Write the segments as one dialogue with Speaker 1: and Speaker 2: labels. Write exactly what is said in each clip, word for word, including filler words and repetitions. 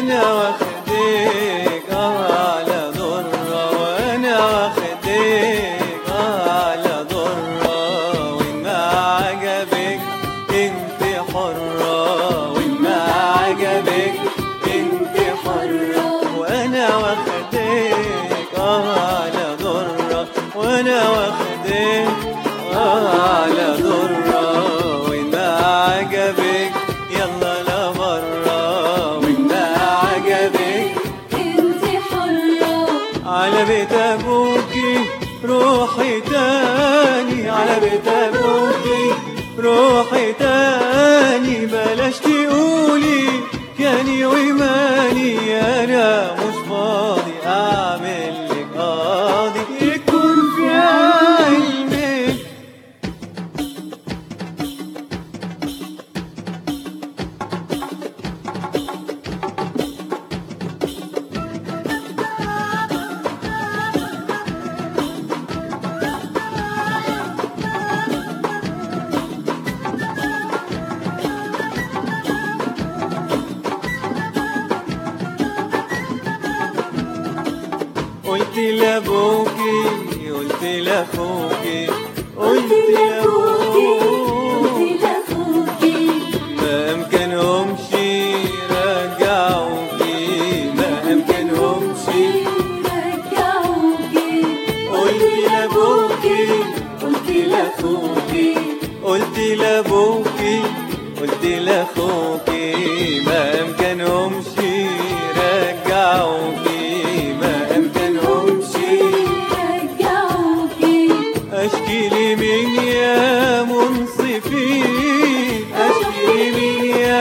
Speaker 1: وانا واخدك على ضرة، وانا واخدك على ضرة، وإن ما عجبك انت حرة، وإن ما عجبك انت حرة، وانا واخدك على ضرة، وانا واخدك على ضرة، وإن ما عجبك يلا لا برا، وإن ما عجبك
Speaker 2: انت حرة.
Speaker 1: على بيت ابوكي روحي تاني، على بيت ابوكي روحي تاني، بلاش تقولي كاني وماني، انا مش فاضي اعمل لك قاضي يكون في علمك. قلت لابوكي قلت لاخوكي قلت
Speaker 2: لأخوكي
Speaker 1: لابوكي
Speaker 2: قلت لأخوكي
Speaker 1: ما امكنهمش رجعوكي، ما امكنهمش
Speaker 2: رجعوكي.
Speaker 1: قلت لابوكي قلت لاخوكي قلت لابوكي قلت لاخوكي ما امكنهمش رجعوكي، ما امكنهمش
Speaker 2: رجعوكي.
Speaker 1: اشكي لمين يا منصفين، اشكي لمين يا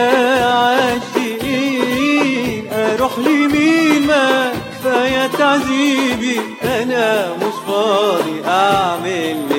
Speaker 1: عاشقين، اروح لمين ما كفايه تعذيبي، انا مش فاضي اعمل